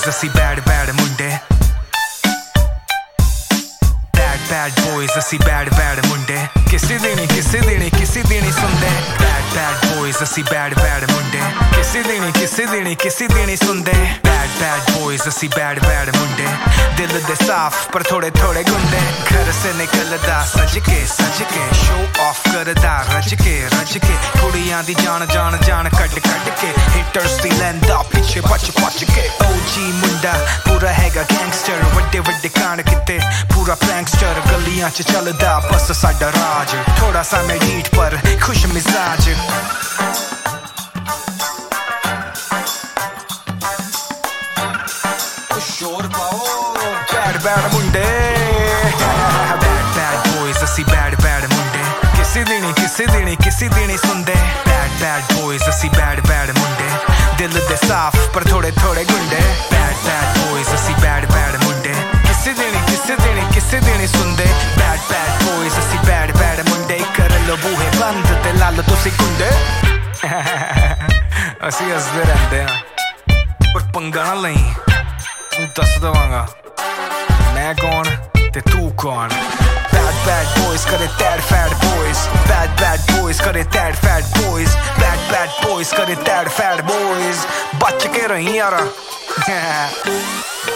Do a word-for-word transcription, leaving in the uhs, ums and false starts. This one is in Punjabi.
boys ਅਸੀਂ bad bad ਮੁੰਡੇ bad bad boys ਅਸੀਂ bad bad ਮੁੰਡੇ ਕਿਸੇ ਦੀ ਨਹੀਂ ਕਿਸੇ ਦੀ ਨਹੀਂ ਕਿਸੇ ਦੀ ਨਹੀਂ ਸੁਣਦੇ bad bad boys ਅਸੀਂ bad bad ਮੁੰਡੇ ਕਿਸੇ ਦੀ ਨਹੀਂ ਕਿਸੇ ਦੀ ਨਹੀਂ ਕਿਸੇ ਦੀ ਨਹੀਂ ਸੁਣਦੇ bad bad boys ਅਸੀਂ bad bad ਮੁੰਡੇ ਦਿਲ ਦੇ ਸਾਫ਼ ਪਰ ਥੋੜੇ ਥੋੜੇ ਗੁੰਡੇ ਘਰ ਸੇ ਨਿਕਲਦਾ ਸੱਜ ਕੇ ਸੱਜ ਕੇ show off ਕਰਦਾ ਰੱਜ ਕੇ ਰੱਜ ਕੇ ਕੁੜੀਆਂ ਦੀ ਜਾਨ ਜਾਨ ਜਾਨ ਕੱਢ ਕੱਢ ਕੇ ਹਿੱਟਰਸ ਦੀ ਲੈਂਦਾ ਪਿੱਛੇ ਪੱਛ ਪੱਛ ਕੇ O G ਮੁੰਡਾ ਪੂਰਾ ਹੈਗਾ ਗੈਂਗਸਟਰ ਵੱਡੇ ਵੱਡੇ ਕਾਂਡ ਕਿਤੇ ਪੂਰਾ ਪ੍ਰੈਂਕਸਟਰ ਗਲੀਆਂ ਚ ਚੱਲਦਾ ਬਸ ਸਾਡਾ ਰਾਜ ਥੋੜਾ ਸਾ ਮੈਂ ਢੀਠ ਪਰ ਖੁਸ਼ ਮਿਜ਼ਾਜ ਸ਼ੋਰ ਪਾਓ bad bad ਮੁੰਡੇ bad bad boys ਅਸੀਂ bad bad ਮੁੰਡੇ ਕਿਸੇ ਦੀ ਨਹੀਂ ਕਿਸੇ ਦੀ ਨਹੀਂ ਕਿਸੇ ਦੀ ਨਹੀਂ ਸੁਣਦੇ bad bad boys ਅਸੀਂ bad bad ਮੁੰਡੇ ਦਿਲ ਦੇ ਸਾਫ਼ ਪਰ ਥੋੜੇ ਥੋੜੇ ਗੁੰਡੇ bad bad boys ਅਸੀਂ bad bad ਮੁੰਡੇ ਕਿਸੇ ਦੀ ਨਹੀਂ ਕਿਸੇ ਦੀ ਨਹੀਂ ਕਿਸੇ ਦੀ ਨਹੀਂ ਸੁਣਦੇ bad bad boys ਅਸੀਂ bad bad ਮੁੰਡੇ ਕਰ ਲੋ ਬੂਹੇ ਬੰਦ ਤੇ ਲਾ ਲੋ ਤੁਸੀਂ ਕੁੰਡੇ ਅਸੀਂ ਹੱਸਦੇ ਰਹਿੰਦੇ ਹਾਂ ਪਰ ਪੰਗਾ ਨਾ ਲਈ ਤੂੰ ਦੱਸ ਦਵਾਂਗਾ ਮੈਂ ਕੌਣ ਤੇ ਤੂੰ ਕੌਣ bad bad boys करे tad fat boys bad bad boys करे tad fat boys bad bad boys करे tad fat boys बच के रही यारा